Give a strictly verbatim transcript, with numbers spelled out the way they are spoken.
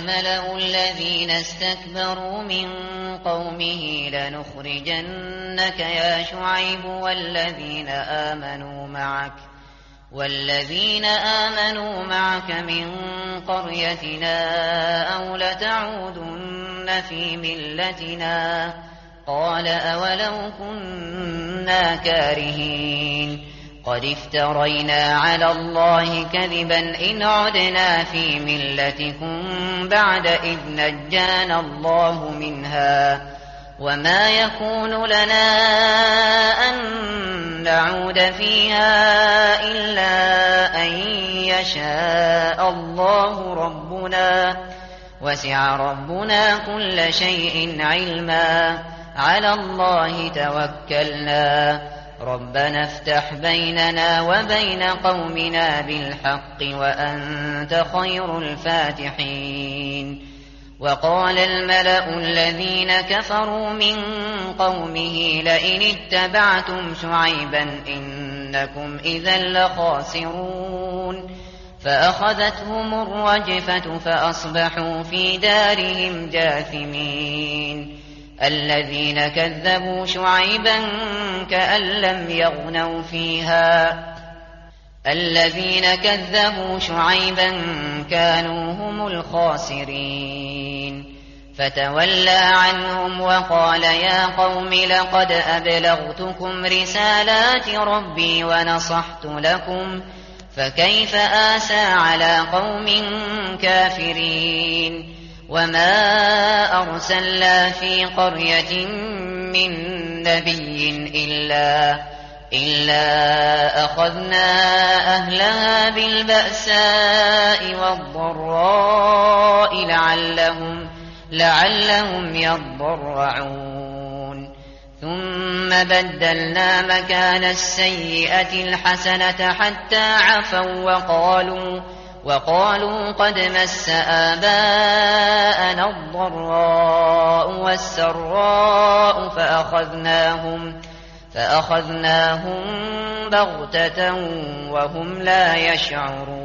الملأ الذين استكبروا من قومه لنخرجنك يا شعيب والذين آمنوا معك والذين آمنوا معك من قريتنا أو لتعودن في ملتنا قال أولو كنا كارهين قد افترينا على الله كذبا إن عدنا في ملتكم بعد إذ نجانا الله منها وما يكون لنا أن نعود فيها إلا أن يشاء الله ربنا وسع ربنا كل شيء علما على الله توكلنا ربنا افتح بيننا وبين قومنا بالحق وأنت خير الفاتحين وقال الملأ الذين كفروا من قومه لئن اتبعتم شعيبا إنكم إذا لخاسرون فأخذتهم الرجفة فأصبحوا في دارهم جاثمين الذين كذبوا شعيبا كأن لم يغنوا فيها الذين كذبوا شعيبا كانوا هم الخاسرين فتولى عنهم وقال يا قوم لقد أبلغتكم رسالات ربي ونصحت لكم فكيف آسى على قوم كافرين وما أرسلنا في قرية من نبي إلا إلا أخذنا أهلها بالبأساء والضراء لعلهم لعلهم يضرعون ثم بدلنا مكان السيئة الحسنة حتى عفوا وقالوا وقالوا قد مس آباءنا الضراء والسراء فأخذناهم فأخذناهم بغتة وهم لا يشعرون